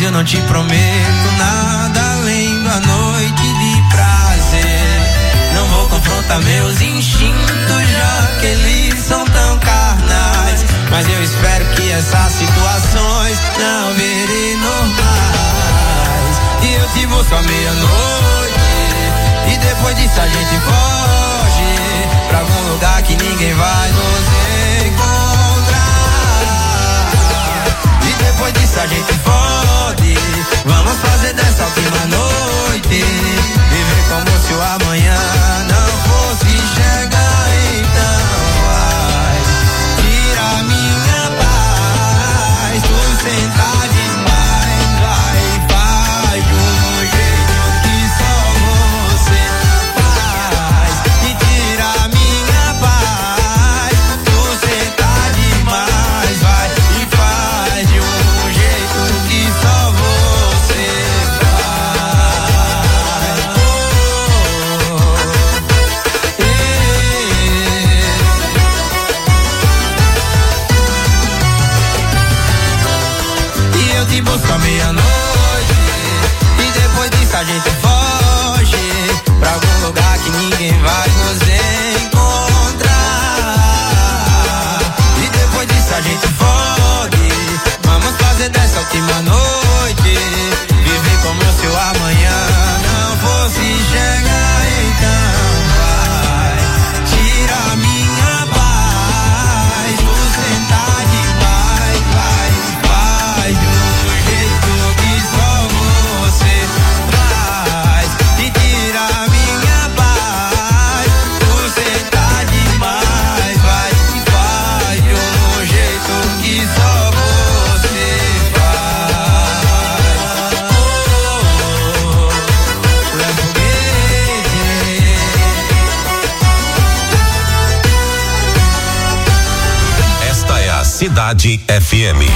eu não te prometo nada além da noite de prazer. Não vou confrontar meus instintos, já que eles são tão carnais. Mas eu espero que essas situações não virem normais. E eu te vou só meia-noite, e depois disso a gente foge pra algum lugar que ninguém vai nos encontrar. E depois disso a gente fode. Vamos fazer dessa última noite viver como se o amanhã não fosse chegar. Então vai, tira minha paz, tu sentar demais, vai, faz de um jeito que só você faz. E tira minha paz, tu sentar demais, vai, e faz de um jeito que só você faz. E eu te busco à meia-noite, e depois disso a gente foge pra algum lugar que ninguém vai nos encontrar. E depois disso a gente fode. Vamos fazer dessa última noite viver como se o amanhã não fosse chegar. Então vai, tira minha paz, tu sentar demais, vai, faz de um jeito que só você faz. E tira minha paz, tu sentar demais, vai, e faz de um jeito que só você faz. Leva o Esta é a Cidade FM.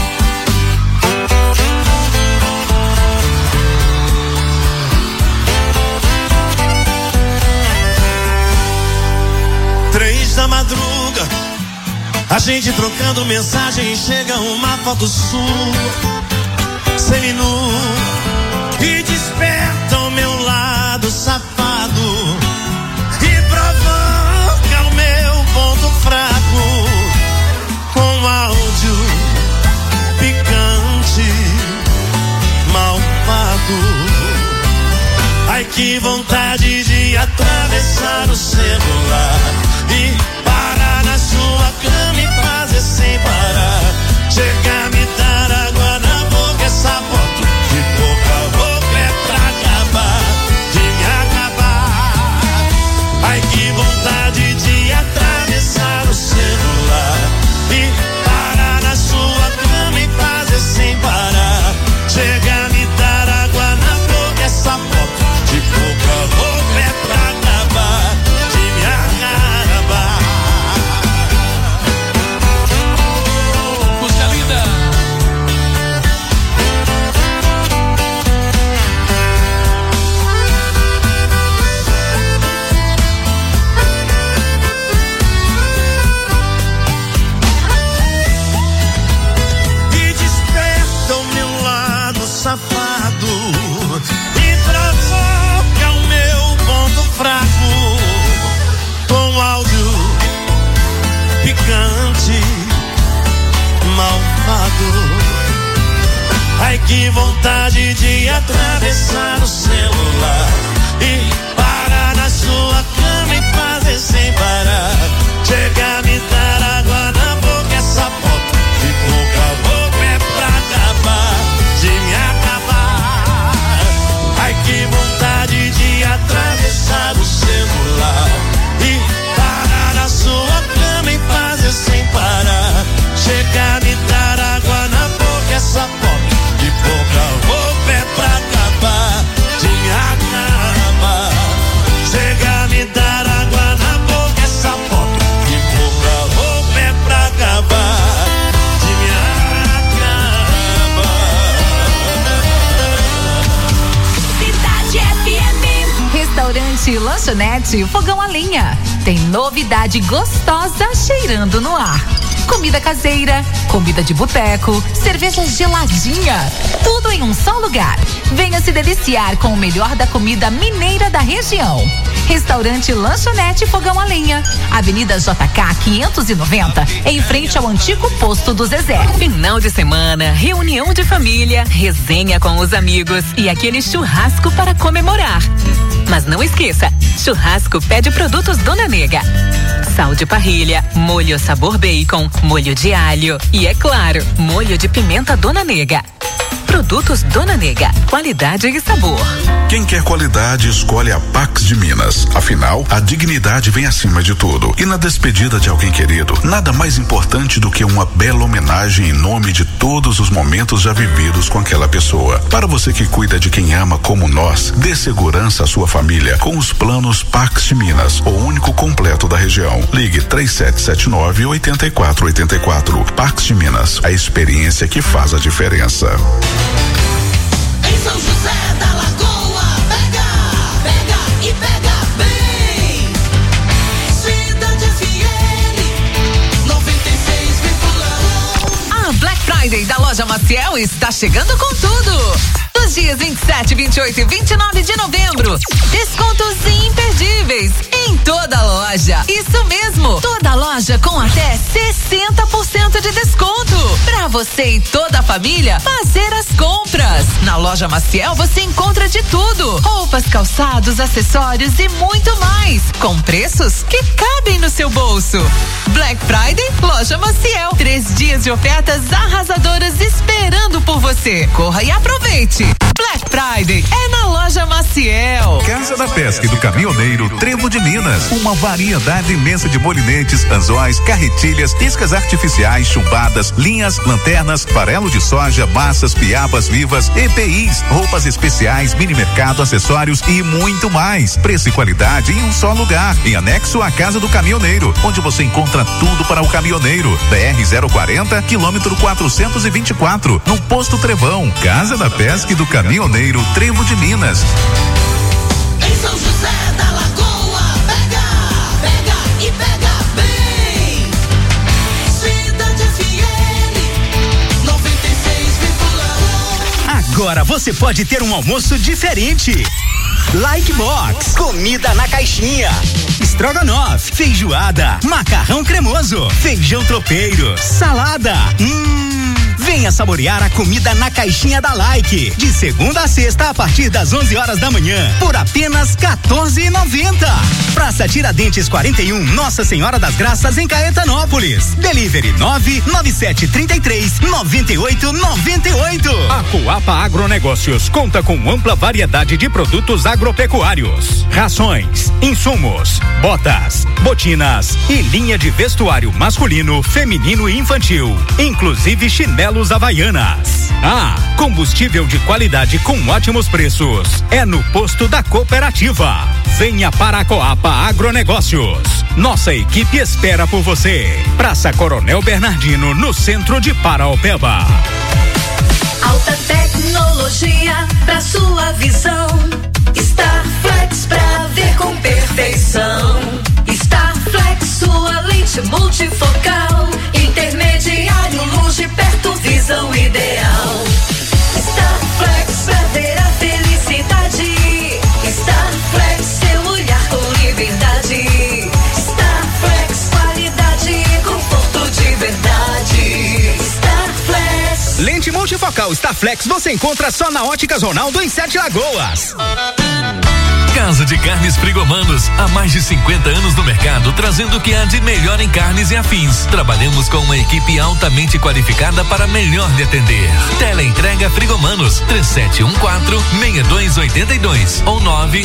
Três da madruga, a gente trocando mensagem, chega uma foto sua, seminu, e desperta o meu lado safado, e provoca o meu ponto fraco, com áudio picante, malvado. Ai, que vontade de atravessar o celular e parar na sua cama e fazer sem parar. Chegar a me dar água na boca, essa foto de boca a boca é pra acabar, de me acabar. Ai, que vontade de atravessar o celular e parar na sua cama e fazer sem parar. Chegar a me dar água na boca, essa foto de boca a boca é pra acabar, de me acabar. Música linda. E desperta o meu lado safado e provoca o meu ponto fraco, com áudio picante, malvado. Ai, que vontade de atravessar o celular e parar na sua cama e fazer sem parar. Chegar a me dar água na boca, essa foto de boca a boca é pra acabar, de me acabar. Ai, que vontade de atravessar o celular e parar na sua cama e fazer sem parar. Chegar a me dar água na boca, essa foto de boca a boca é pra acabar, de me acabar. Chegar a me dar água na boca, essa foto de boca a boca é pra acabar, de me acabar. Cidade FM. Restaurante Lanchonete Fogão a Lenha. Tem novidade gostosa cheirando no ar. Comida caseira, comida de boteco, cerveja geladinha, tudo em um só lugar. Venha se deliciar com o melhor da comida mineira da região. Restaurante Lanchonete Fogão a Lenha, Avenida JK 590, em frente ao antigo posto do Zezé. Final de semana, reunião de família, resenha com os amigos e aquele churrasco para comemorar. Mas não esqueça, churrasco pede produtos Dona Nega. Sal de parrilha, molho sabor bacon, molho de alho e, é claro, molho de pimenta Dona Nega. Produtos Dona Nega, qualidade e sabor. Quem quer qualidade escolhe a Pax de Minas. Afinal, a dignidade vem acima de tudo. E na despedida de alguém querido, nada mais importante do que uma bela homenagem em nome de todos os momentos já vividos com aquela pessoa. Para você que cuida de quem ama como nós, dê segurança à sua família com os planos Pax de Minas, o único completo da região. Ligue 3779-8484. Pax de Minas, a experiência que faz a diferença. Em São José da Lagoa, pega e pega bem. Cidade FM 96,1. A Black Friday da Loja Maciel está chegando com tudo. Dos dias 27, 28 e 29 de novembro, descontos imperdíveis em toda a loja. Isso mesmo, toda a loja com até 60% de desconto. Pra você e toda a família fazer as compras. Na Loja Maciel você encontra de tudo: roupas, calçados, acessórios e muito mais, com preços que cabem no seu bolso. Black Friday, Loja Maciel. 3 dias de ofertas arrasadoras esperando por você. Corra e aproveite. Black Friday é na Loja Maciel. Casa da Pesca e do Caminhoneiro Trevo de Minas. Uma variedade imensa de molinetes, anzóis, carretilhas, iscas artificiais, chumbadas, linhas, lanternas, farelo de soja, massas, piabas vivas, EPIs, roupas especiais, mini mercado, acessórios e muito mais. Preço e qualidade em um só lugar. Em anexo à Casa do Caminhoneiro, onde você encontra tudo para o caminhoneiro. BR-040, quilômetro 424, no Posto Trevão. Casa da Pesca e do Caminhoneiro Trevo de Minas. Em São José da Lagoa, pega e pega bem. Cidade FM 96,1. Agora você pode ter um almoço diferente. Like Box, comida na caixinha. Estrogonofe, feijoada, macarrão cremoso, feijão tropeiro, salada. Venha saborear a comida na caixinha da Like. De segunda a sexta, a partir das 11 horas da manhã, por apenas R$14,90. Praça Tiradentes 41, Nossa Senhora das Graças, em Caetanópolis. Delivery 99733-9898. A Coapa Agronegócios conta com ampla variedade de produtos agropecuários, rações, insumos, botas, botinas e linha de vestuário masculino, feminino e infantil, inclusive chinelos Havaianas. Combustível de qualidade com ótimos preços é no posto da Cooperativa. Venha para a Coapa Agronegócios. Nossa equipe espera por você. Praça Coronel Bernardino, no centro de Paraopeba. Alta tecnologia pra sua visão. Starflex pra ver com perfeição. Starflex, sua lente multifocal. Intermediário, longe, perto, visão ideal. Starflex pra ver a felicidade. Starflex, seu olhar com liberdade. Starflex, qualidade e conforto de verdade. Starflex. Lente multifocal Starflex você encontra só na Óticas Ronaldo, em 7 Lagoas. Casa de Carnes Frigomanos, há mais de 50 anos no mercado, trazendo o que há de melhor em carnes e afins. Trabalhamos com uma equipe altamente qualificada para melhor lhe atender. Teleentrega Frigomanos, 3714-6282 ou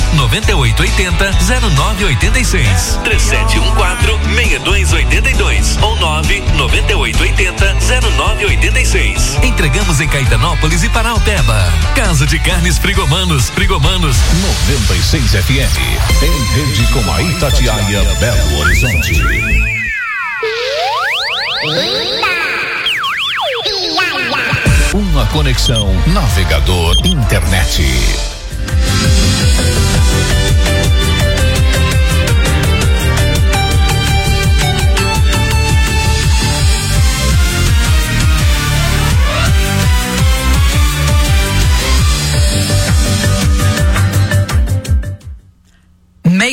99880-0986. 3714-6282 ou 99880-0986. Entregamos em Caetanópolis e Paraopeba. Casa de Carnes Frigomanos, 96 FM, em rede com a Itatiaia Belo Horizonte. Uma conexão navegador internet.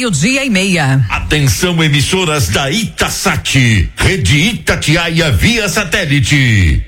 meio-dia-e-meia. Atenção, emissoras da Itasat, Rede Itatiaia via satélite.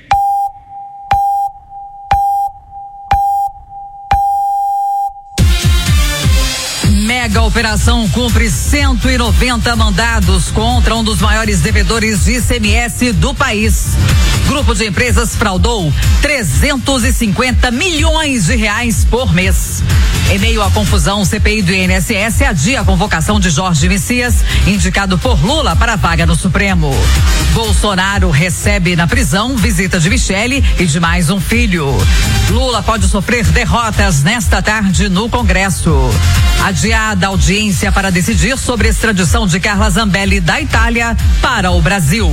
Mega operação cumpre 190 mandados contra um dos maiores devedores de ICMS do país. Grupo de empresas fraudou 350 milhões de reais por mês. Em meio à confusão, o CPI do INSS adia a convocação de Jorge Messias, indicado por Lula para a vaga no Supremo. Bolsonaro recebe na prisão visita de Michele e de mais um filho. Lula pode sofrer derrotas nesta tarde no Congresso. Adiada a audiência para decidir sobre a extradição de Carla Zambelli da Itália para o Brasil.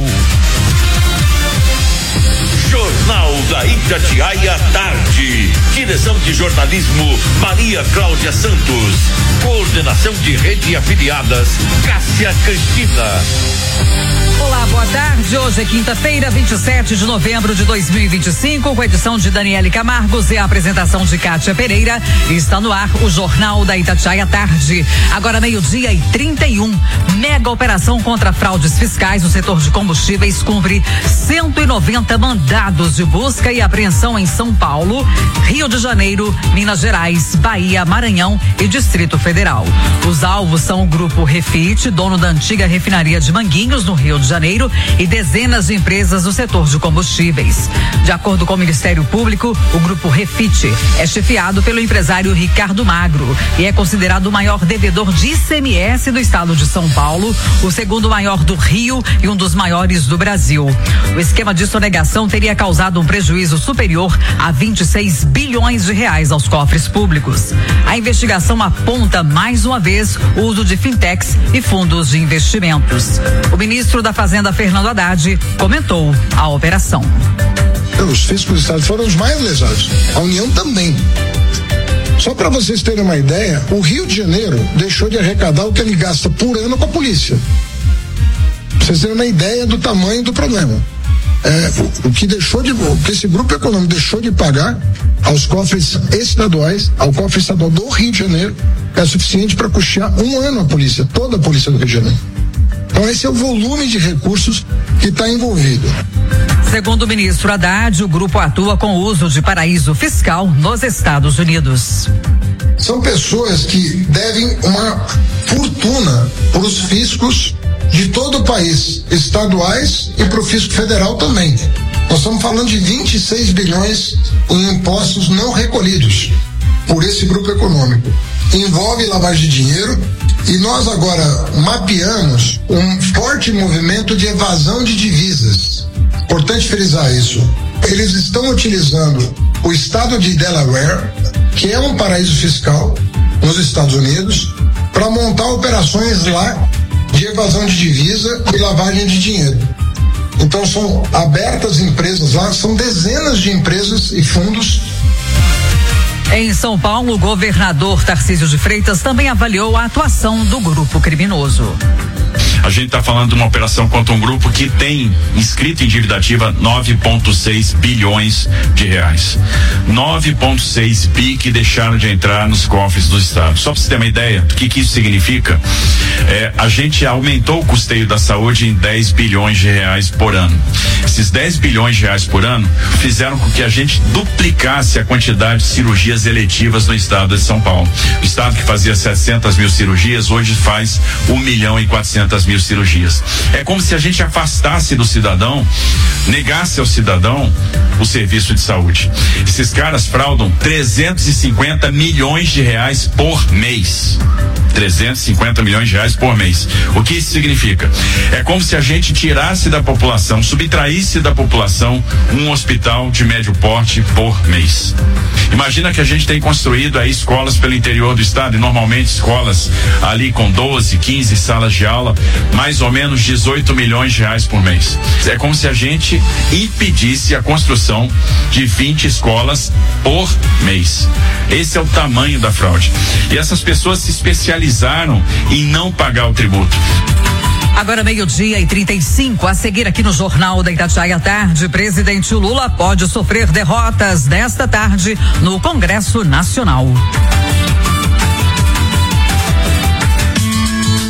Jornal da Itatiaia Tarde. Direção de jornalismo Maria Cláudia Santos. Coordenação de rede e afiliadas Cássia Cristina. Olá, boa tarde. Hoje é quinta-feira, 27 de novembro de 2025, com a edição de Daniele Camargos e a apresentação de Kátia Pereira. Está no ar o Jornal da Itatiaia Tarde. Agora 12:31. Mega operação contra fraudes fiscais no setor de combustíveis cumpre 190 mandados de busca e apreensão em São Paulo, Rio de Janeiro, Minas Gerais, Bahia, Maranhão e Distrito Federal. Os alvos são o Grupo Refit, dono da antiga refinaria de Manguinhos, no Rio de Janeiro, e dezenas de empresas do setor de combustíveis. De acordo com o Ministério Público, o Grupo Refit é chefiado pelo empresário Ricardo Magro e é considerado o maior devedor de ICMS do estado de São Paulo, o segundo maior do Rio e um dos maiores do Brasil. O esquema de sonegação teria causado um prejuízo superior a 26 bilhões de reais aos cofres públicos. A investigação aponta mais uma vez o uso de fintechs e fundos de investimentos. O ministro da Fazenda, Fernando Haddad, comentou a operação. Os fiscos do estado foram os mais lesados. A União também. Só para vocês terem uma ideia, o Rio de Janeiro deixou de arrecadar o que ele gasta por ano com a polícia. Pra vocês terem uma ideia do tamanho do problema. O que esse grupo econômico deixou de pagar aos cofres estaduais, ao cofre estadual do Rio de Janeiro, é suficiente para custear um ano a polícia, toda a polícia do Rio de Janeiro. Então esse é o volume de recursos que está envolvido. Segundo o ministro Haddad, o grupo atua com o uso de paraíso fiscal nos Estados Unidos. São pessoas que devem uma fortuna para os fiscos de todo o país, estaduais e para o fisco federal também. Nós estamos falando de 26 bilhões em impostos não recolhidos por esse grupo econômico. Envolve lavagem de dinheiro e nós agora mapeamos um forte movimento de evasão de divisas. Importante frisar isso. Eles estão utilizando o estado de Delaware, que é um paraíso fiscal nos Estados Unidos, para montar operações lá de evasão de divisa e lavagem de dinheiro. Então são abertas empresas lá, são dezenas de empresas e fundos. Em São Paulo, o governador Tarcísio de Freitas também avaliou a atuação do grupo criminoso. A gente está falando de uma operação contra um grupo que tem inscrito em dívida ativa 9,6 bilhões de reais. 9,6 bi que deixaram de entrar nos cofres do Estado. Só para você ter uma ideia do que isso significa, a gente aumentou o custeio da saúde em 10 bilhões de reais por ano. Esses 10 bilhões de reais por ano fizeram com que a gente duplicasse a quantidade de cirurgias eletivas no estado de São Paulo. O estado que fazia 700 mil cirurgias hoje faz 1.400.000 cirurgias. É como se a gente afastasse do cidadão, negasse ao cidadão o serviço de saúde. Esses caras fraudam 350 milhões de reais por mês. 350 milhões de reais por mês. O que isso significa? É como se a gente tirasse da população, subtraísse da população um hospital de médio porte por mês. Imagina que a gente tem construído aí escolas pelo interior do estado, e normalmente escolas ali com 12, 15 salas de aula, mais ou menos 18 milhões de reais por mês. É como se a gente impedisse a construção de 20 escolas por mês. Esse é o tamanho da fraude. E essas pessoas se especializaram em não pagar o tributo. Agora 12:35, a seguir aqui no Jornal da Itatiaia Tarde, presidente Lula pode sofrer derrotas nesta tarde no Congresso Nacional.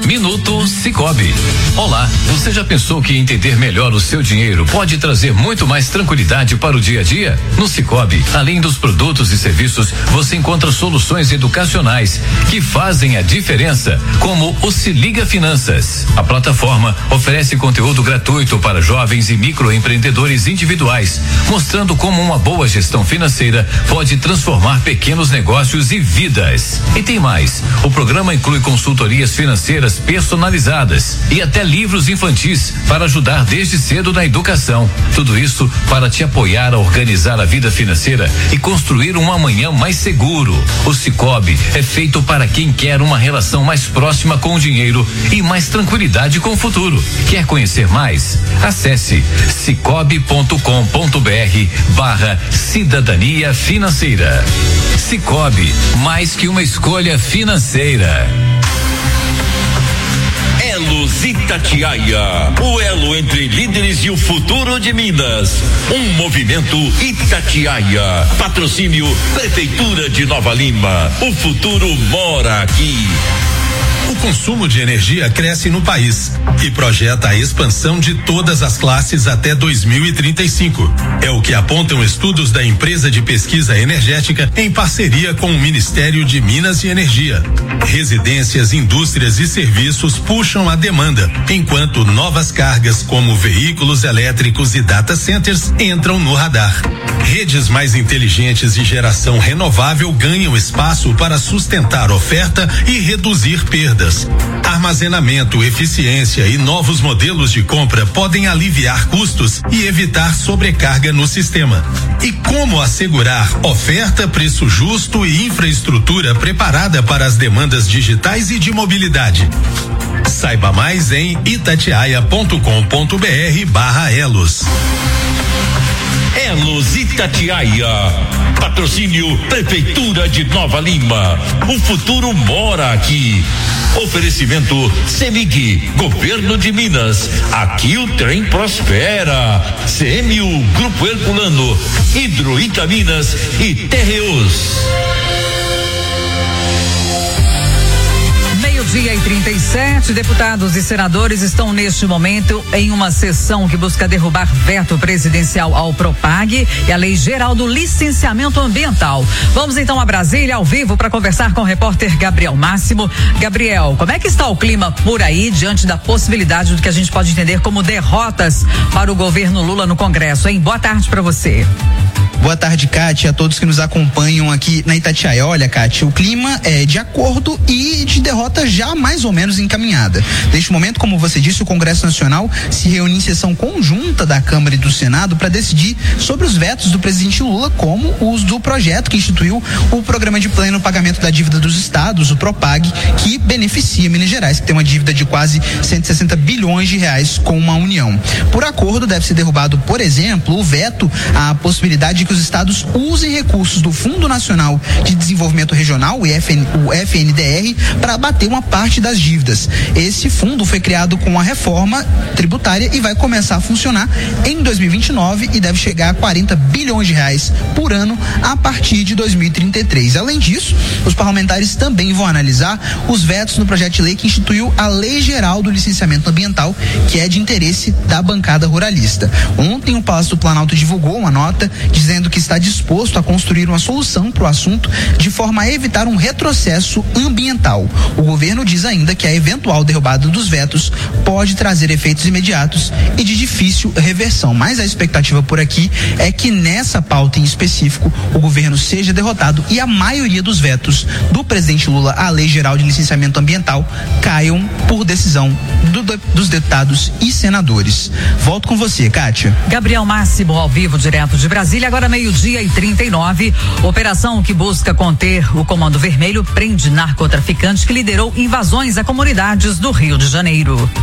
Minuto Sicoob. Olá, você já pensou que entender melhor o seu dinheiro pode trazer muito mais tranquilidade para o dia a dia? No Sicoob, além dos produtos e serviços, você encontra soluções educacionais que fazem a diferença, como o Se Liga Finanças. A plataforma oferece conteúdo gratuito para jovens e microempreendedores individuais, mostrando como uma boa gestão financeira pode transformar pequenos negócios e vidas. E tem mais, o programa inclui consultorias financeiras personalizadas e até livros infantis para ajudar desde cedo na educação. Tudo isso para te apoiar a organizar a vida financeira e construir um amanhã mais seguro. O Sicoob é feito para quem quer uma relação mais próxima com o dinheiro e mais tranquilidade com o futuro. Quer conhecer mais? Acesse cicobi.com.br/cidadania financeira. Sicoob, mais que uma escolha financeira. Elos Itatiaia, o elo entre líderes e o futuro de Minas. Um movimento Itatiaia. Patrocínio Prefeitura de Nova Lima. O futuro mora aqui. O consumo de energia cresce no país e projeta a expansão de todas as classes até 2035. É o que apontam estudos da empresa de pesquisa energética em parceria com o Ministério de Minas e Energia. Residências, indústrias e serviços puxam a demanda, enquanto novas cargas como veículos elétricos e data centers entram no radar. Redes mais inteligentes e geração renovável ganham espaço para sustentar oferta e reduzir perdas. Armazenamento, eficiência e novos modelos de compra podem aliviar custos e evitar sobrecarga no sistema. E como assegurar oferta, preço justo e infraestrutura preparada para as demandas digitais e de mobilidade? Saiba mais em itatiaia.com.br/elos. Elos Itatiaia. Patrocínio Prefeitura de Nova Lima. O futuro mora aqui. Oferecimento CEMIG, Governo de Minas. Aqui o trem prospera. CMU, Grupo Herculano, Hidroitaminas e Terreus. Meio-dia e 37, deputados e senadores estão neste momento em uma sessão que busca derrubar veto presidencial ao Propag e a Lei Geral do Licenciamento Ambiental. Vamos então a Brasília ao vivo para conversar com o repórter Gabriel Máximo. Gabriel, como é que está o clima por aí diante da possibilidade do que a gente pode entender como derrotas para o governo Lula no Congresso, hein? Boa tarde para você. Boa tarde, Cátia, a todos que nos acompanham aqui na Itatiaia. Olha, Cátia, o clima é de acordo e de derrota já mais ou menos encaminhada. Neste momento, como você disse, o Congresso Nacional se reúne em sessão conjunta da Câmara e do Senado para decidir sobre os vetos do presidente Lula, como os do projeto que instituiu o Programa de Pleno Pagamento da Dívida dos Estados, o Propag, que beneficia Minas Gerais, que tem uma dívida de quase 160 bilhões de reais com a União. Por acordo, deve ser derrubado, por exemplo, o veto à possibilidade de que os estados usem recursos do Fundo Nacional de Desenvolvimento Regional, o FNDR, para abater uma parte das dívidas. Esse fundo foi criado com a reforma tributária e vai começar a funcionar em 2029 e deve chegar a 40 bilhões de reais por ano a partir de 2033. Além disso, os parlamentares também vão analisar os vetos no projeto de lei que instituiu a Lei Geral do Licenciamento Ambiental, que é de interesse da bancada ruralista. Ontem o Palácio do Planalto divulgou uma nota dizendo que está disposto a construir uma solução para o assunto de forma a evitar um retrocesso ambiental. O governo diz ainda que a eventual derrubada dos vetos pode trazer efeitos imediatos e de difícil reversão, mas a expectativa por aqui é que nessa pauta em específico o governo seja derrotado e a maioria dos vetos do presidente Lula à Lei Geral de Licenciamento Ambiental caiam por decisão dos deputados e senadores. Volto com você, Kátia. Gabriel Máximo, ao vivo, direto de Brasília. Agora meio-dia e 39, operação que busca conter o Comando Vermelho prende narcotraficante que liderou invasões a comunidades do Rio de Janeiro.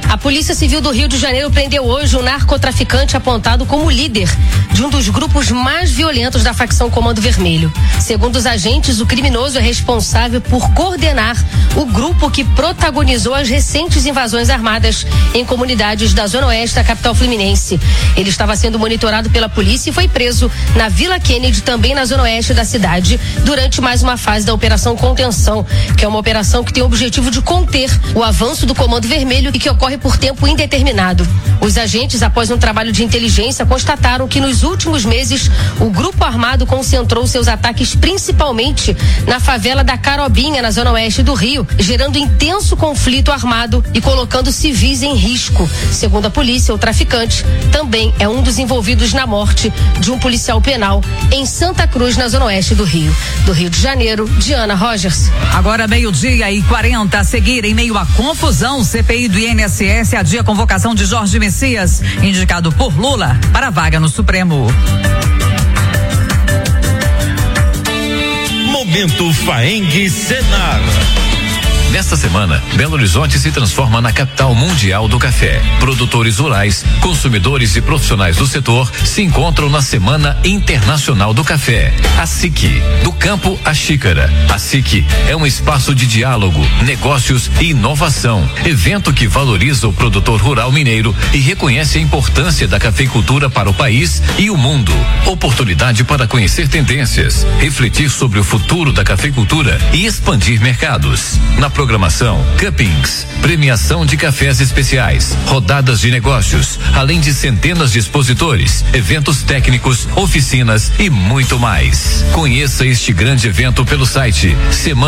A Polícia Civil do Rio de Janeiro prendeu hoje um narcotraficante apontado como líder de um dos grupos mais violentos da facção Comando Vermelho. Segundo os agentes, o criminoso é responsável por coordenar o grupo que protagonizou as recentes invasões armadas em comunidades da Zona Oeste da capital fluminense. Ele estava sendo monitorado pela polícia e foi preso na Vila Kennedy, também na Zona Oeste da cidade, durante mais uma fase da Operação Contenção, que é uma operação que tem o objetivo de conter o avanço do Comando Vermelho e que ocorre por tempo indeterminado. Os agentes, após um trabalho de inteligência, constataram que nos últimos meses o grupo armado concentrou seus ataques principalmente na favela da Carobinha, na Zona Oeste do Rio, gerando intenso conflito armado e colocando civis em risco. Segundo a polícia, o traficante também é um dos envolvidos na morte de um policial penal em Santa Cruz, na Zona Oeste do Rio. Do Rio de Janeiro, Diana Rogers. Agora 12:40, a seguir, em meio à confusão, CPI do INSS adia a convocação de Jorge Messias, indicado por Lula para a vaga no Supremo. Momento Faeng Senar. Nesta semana, Belo Horizonte se transforma na capital mundial do café. Produtores rurais, consumidores e profissionais do setor se encontram na Semana Internacional do Café. A SIC, do campo à xícara. A SIC é um espaço de diálogo, negócios e inovação. Evento que valoriza o produtor rural mineiro e reconhece a importância da cafeicultura para o país e o mundo. Oportunidade para conhecer tendências, refletir sobre o futuro da cafeicultura e expandir mercados. Na programação, cuppings, premiação de cafés especiais, rodadas de negócios, além de centenas de expositores, eventos técnicos, oficinas e muito mais. Conheça este grande evento pelo site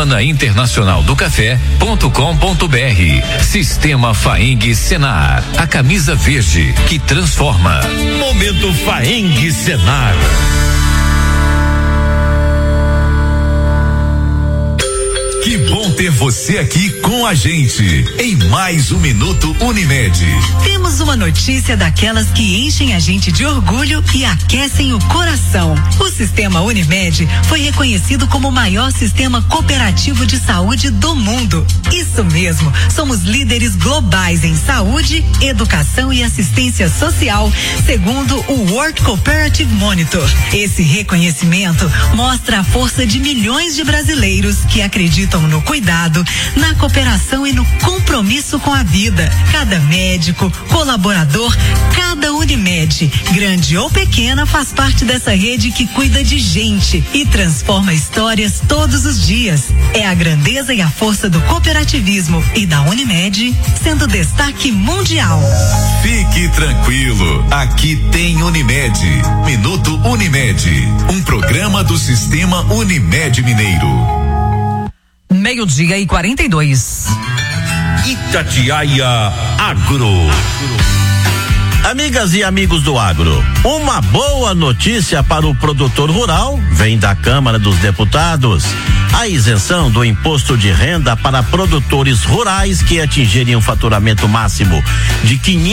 semanainternacionaldocafé.com.br. Sistema Faeng Senar, a camisa verde que transforma. Momento Faeng Senar. Que bom ter você aqui com a gente em mais um Minuto Unimed. Temos uma notícia daquelas que enchem a gente de orgulho e aquecem o coração. O Sistema Unimed foi reconhecido como o maior sistema cooperativo de saúde do mundo. Isso mesmo, somos líderes globais em saúde, educação e assistência social, segundo o World Cooperative Monitor. Esse reconhecimento mostra a força de milhões de brasileiros que acreditam no cuidado, na cooperação e no compromisso com a vida. Cada médico, colaborador, cada Unimed, grande ou pequena, faz parte dessa rede que cuida de gente e transforma histórias todos os dias. É a grandeza e a força do cooperativismo e da Unimed sendo destaque mundial. Fique tranquilo, aqui tem Unimed. Minuto Unimed, um programa do Sistema Unimed Mineiro. 12:42. Itatiaia Agro. Amigas e amigos do agro, uma boa notícia para o produtor rural vem da Câmara dos Deputados. A isenção do imposto de renda para produtores rurais que atingirem um faturamento máximo de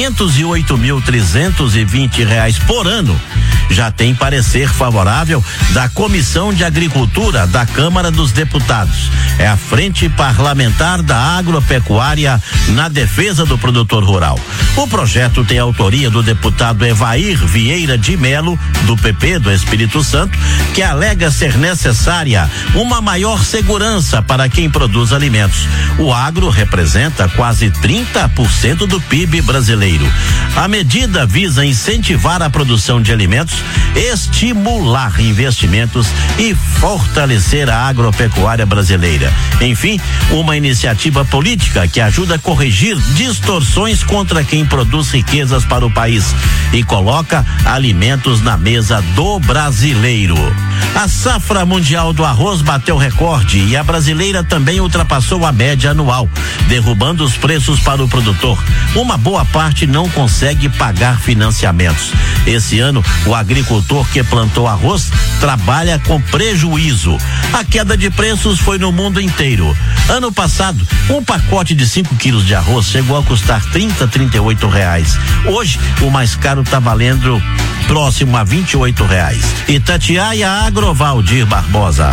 R$508.320 por ano já tem parecer favorável da Comissão de Agricultura da Câmara dos Deputados. É a Frente Parlamentar da Agropecuária na defesa do produtor rural. O projeto tem autoria do deputado Evair Vieira de Melo, do PP do Espírito Santo, que alega ser necessária uma maior segurança para quem produz alimentos. O agro representa quase 30% do PIB brasileiro. A medida visa incentivar a produção de alimentos, estimular investimentos e fortalecer a agropecuária brasileira. Enfim, uma iniciativa política que ajuda a corrigir distorções contra quem produz riquezas para o país e coloca alimentos na mesa do brasileiro. A safra mundial do arroz bateu recorde e a brasileira também ultrapassou a média anual, derrubando os preços para o produtor. Uma boa parte não consegue pagar financiamentos. Esse ano, o agricultor que plantou arroz trabalha com prejuízo. A queda de preços foi no mundo inteiro. Ano passado, um pacote de 5 quilos de arroz chegou a custar R$38. Hoje, o mais caro está valendo próximo a R$28. Itatiaia Agro, Valdir Barbosa.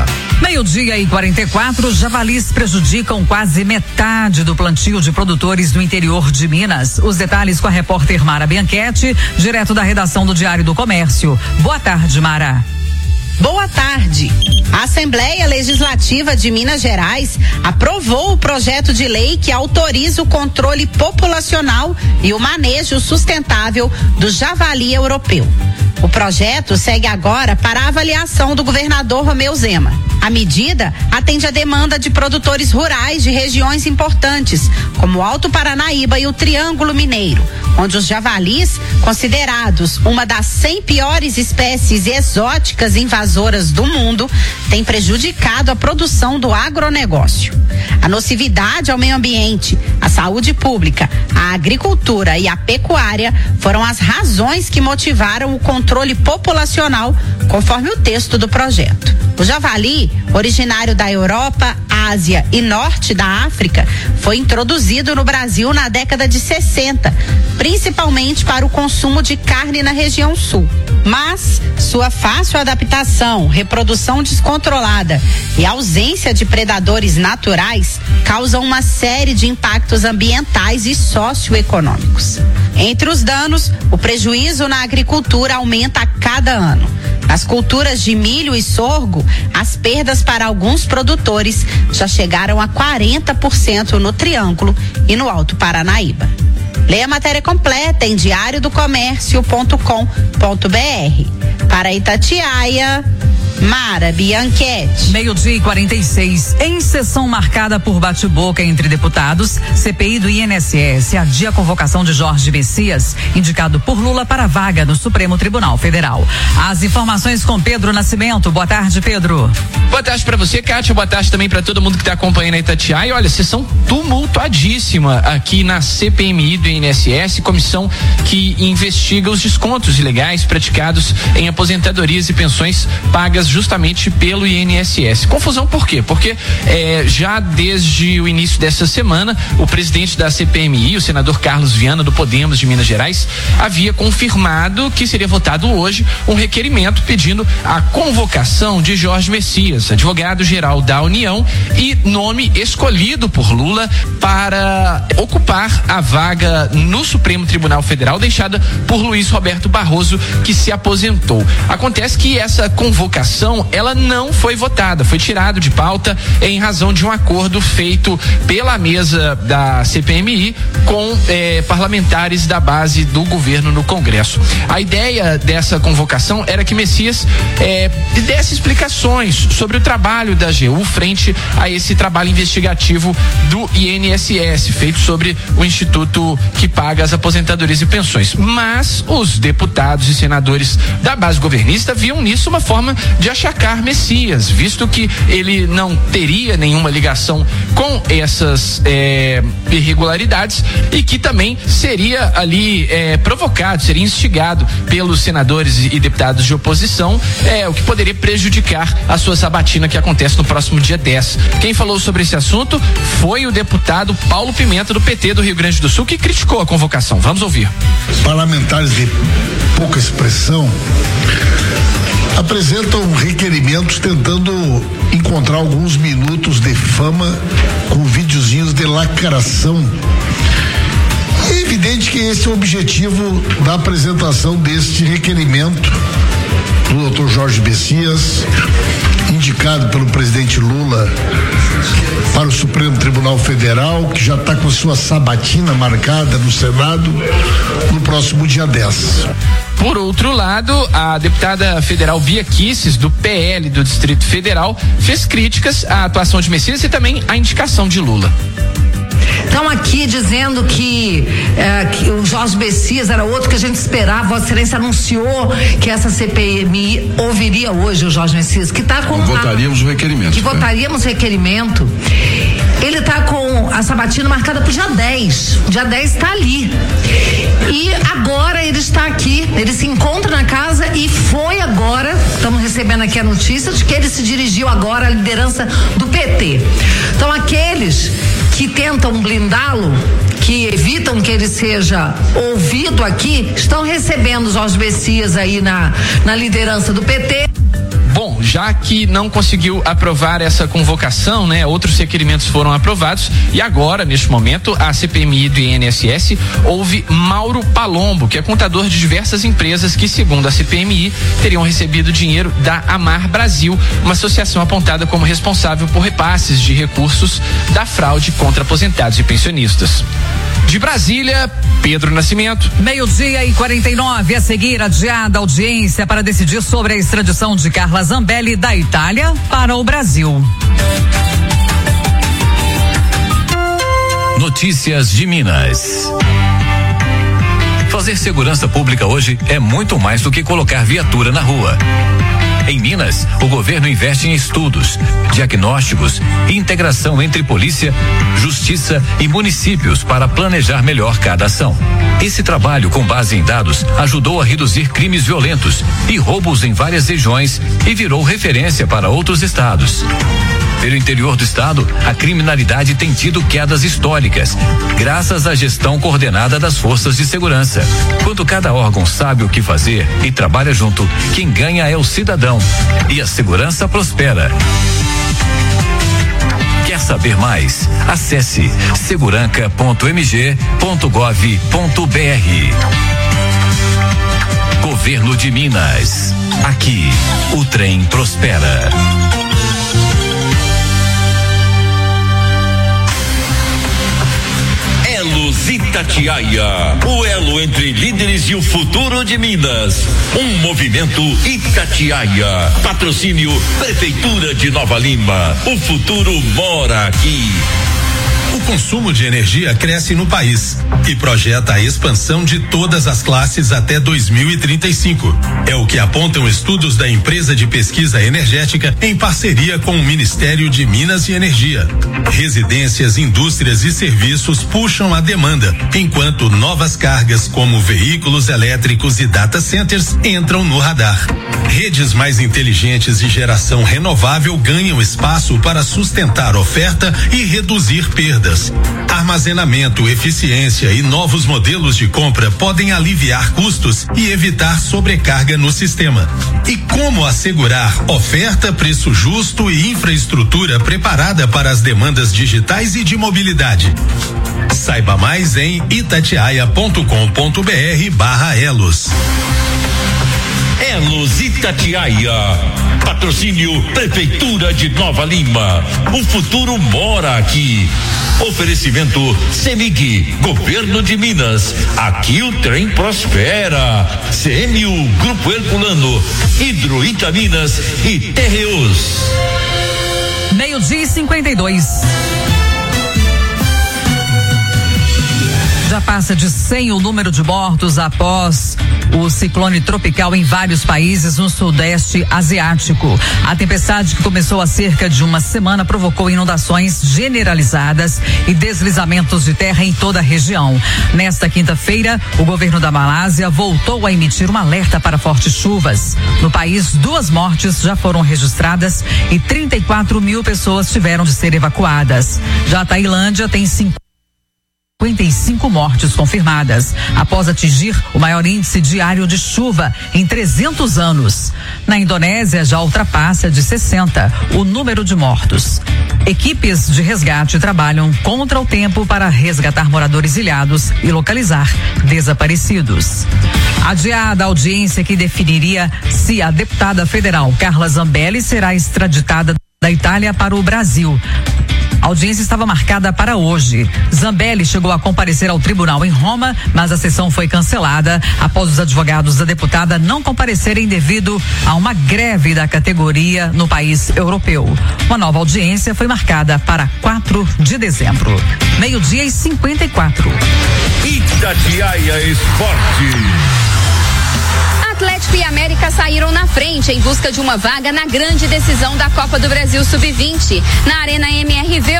Meio-dia e 44, javalis prejudicam quase metade do plantio de produtores do interior de Minas. Os detalhes com a repórter Mara Bianchetti, direto da redação do Diário do Comércio. Boa tarde, Mara. Boa tarde. A Assembleia Legislativa de Minas Gerais aprovou o projeto de lei que autoriza o controle populacional e o manejo sustentável do javali europeu. O projeto segue agora para a avaliação do governador Romeu Zema. A medida atende à demanda de produtores rurais de regiões importantes, como o Alto Paranaíba e o Triângulo Mineiro, onde os javalis, considerados uma das 100 piores espécies exóticas invasoras do mundo, têm prejudicado a produção do agronegócio. A nocividade ao meio ambiente, a saúde pública, a agricultura e a pecuária foram as razões que motivaram o controle populacional, conforme o texto do projeto. O javali, originário da Europa, Ásia e norte da África, foi introduzido no Brasil na década de 60, principalmente para o consumo de carne na região sul. Mas sua fácil adaptação, reprodução descontrolada e ausência de predadores naturais causam uma série de impactos ambientais e socioeconômicos. Entre os danos, o prejuízo na agricultura aumenta a cada ano. Nas culturas de milho e sorgo, as perdas para alguns produtores já chegaram a 40% no Triângulo e no Alto Paranaíba. Leia a matéria completa em diariodocomércio.com.br. Para Itatiaia, Mara Bianchetti. Meio-dia e 46. Em sessão marcada por bate-boca entre deputados, CPI do INSS adia a convocação de Jorge Messias, indicado por Lula para vaga no Supremo Tribunal Federal. As informações com Pedro Nascimento. Boa tarde, Pedro. Boa tarde para você, Kátia. Boa tarde também para todo mundo que está acompanhando a Itatiaia. Olha, sessão tumultuadíssima aqui na CPMI do INSS, comissão que investiga os descontos ilegais praticados em aposentadorias e pensões pagas justamente pelo INSS. Confusão por quê? Porque já desde o início dessa semana, o presidente da CPMI, o senador Carlos Viana, do Podemos de Minas Gerais, havia confirmado que seria votado hoje um requerimento pedindo a convocação de Jorge Messias, advogado-geral da União e nome escolhido por Lula para ocupar a vaga no Supremo Tribunal Federal deixada por Luiz Roberto Barroso, que se aposentou. Acontece que essa convocação ela não foi votada, foi tirado de pauta em razão de um acordo feito pela mesa da CPMI com parlamentares da base do governo no Congresso. A ideia dessa convocação era que Messias desse explicações sobre o trabalho da AGU frente a esse trabalho investigativo do INSS, feito sobre o instituto que paga as aposentadorias e pensões. Mas os deputados e senadores da base governista viam nisso uma forma de achacar Messias, visto que ele não teria nenhuma ligação com essas irregularidades e que também seria ali provocado, seria instigado pelos senadores e deputados de oposição, o que poderia prejudicar a sua sabatina que acontece no próximo dia 10. Quem falou sobre esse assunto foi o deputado Paulo Pimenta, do PT do Rio Grande do Sul, que criticou a convocação. Vamos ouvir. Parlamentares de pouca expressão apresentam requerimentos tentando encontrar alguns minutos de fama com videozinhos de lacração. É evidente que esse é o objetivo da apresentação deste requerimento do Dr. Jorge Messias, indicado pelo presidente Lula para o Supremo Tribunal Federal, que já está com sua sabatina marcada no Senado no próximo dia 10. Por outro lado, a deputada federal Bia Kicis, do PL do Distrito Federal, fez críticas à atuação de Messias e também à indicação de Lula. Estão aqui dizendo que o Jorge Messias era outro que a gente esperava. Vossa Excelência anunciou que essa CPMI ouviria hoje o Jorge Messias, que está com. Votaríamos o requerimento. Que votaríamos o requerimento. Ele está com a sabatina marcada para o dia 10. O dia 10 está ali. E agora ele está aqui. Ele se encontra na casa e foi agora. Estamos recebendo aqui a notícia de que ele se dirigiu agora à liderança do PT. Então, aqueles que tentam blindá-lo, que evitam que ele seja ouvido aqui, estão recebendo Jorge Messias aí na liderança do PT. Bom, já que não conseguiu aprovar essa convocação, né? Outros requerimentos foram aprovados e agora, neste momento, a CPMI do INSS ouve Mauro Palombo, que é contador de diversas empresas que, segundo a CPMI, teriam recebido dinheiro da Amar Brasil, uma associação apontada como responsável por repasses de recursos da fraude contra aposentados e pensionistas. De Brasília, Pedro Nascimento. 12:49, a seguir, adiada audiência para decidir sobre a extradição de Carla Zambelli da Itália para o Brasil. Notícias de Minas. Fazer segurança pública hoje é muito mais do que colocar viatura na rua. Em Minas, o governo investe em estudos, diagnósticos e integração entre polícia, justiça e municípios para planejar melhor cada ação. Esse trabalho, com base em dados, ajudou a reduzir crimes violentos e roubos em várias regiões e virou referência para outros estados. Pelo interior do estado, a criminalidade tem tido quedas históricas, graças à gestão coordenada das forças de segurança. Quando cada órgão sabe o que fazer e trabalha junto, quem ganha é o cidadão e a segurança prospera. Quer saber mais? Acesse seguranca.mg.gov.br. Governo de Minas. Aqui, o trem prospera. Elos Itatiaia, o elo entre líderes e o futuro de Minas. Um movimento Itatiaia. Patrocínio Prefeitura de Nova Lima. O futuro mora aqui. O consumo de energia cresce no país e projeta a expansão de todas as classes até 2035. É o que apontam estudos da empresa de pesquisa energética em parceria com o Ministério de Minas e Energia. Residências, indústrias e serviços puxam a demanda, enquanto novas cargas como veículos elétricos e data centers entram no radar. Redes mais inteligentes e geração renovável ganham espaço para sustentar oferta e reduzir perdas. Armazenamento, eficiência e novos modelos de compra podem aliviar custos e evitar sobrecarga no sistema. E como assegurar oferta, preço justo e infraestrutura preparada para as demandas digitais e de mobilidade? Saiba mais em itatiaia.com.br/elos. Elos Itatiaia. Patrocínio Prefeitura de Nova Lima. O futuro mora aqui. Oferecimento CEMIG, Governo de Minas. Aqui o trem prospera. CMU, Grupo Herculano, Hidroitaminas e Terreus. 12:52. Já passa de 100 o número de mortos após o ciclone tropical em vários países no sudeste asiático. A tempestade, que começou há cerca de uma semana, provocou inundações generalizadas e deslizamentos de terra em toda a região. Nesta quinta-feira, o governo da Malásia voltou a emitir um alerta para fortes chuvas. No país, 2 mortes já foram registradas e 34 mil pessoas tiveram de ser evacuadas. Já a Tailândia tem 55 mortes confirmadas, após atingir o maior índice diário de chuva em 300 anos. Na Indonésia, já ultrapassa de 60 o número de mortos. Equipes de resgate trabalham contra o tempo para resgatar moradores ilhados e localizar desaparecidos. Adiada a audiência que definiria se a deputada federal Carla Zambelli será extraditada da Itália para o Brasil. A audiência estava marcada para hoje. Zambelli chegou a comparecer ao tribunal em Roma, mas a sessão foi cancelada após os advogados da deputada não comparecerem devido a uma greve da categoria no país europeu. Uma nova audiência foi marcada para 4 de dezembro. 12:54. Itatiaia Esporte. Atlético e América saíram na frente em busca de uma vaga na grande decisão da Copa do Brasil Sub-20. Na Arena MRV, o Galinho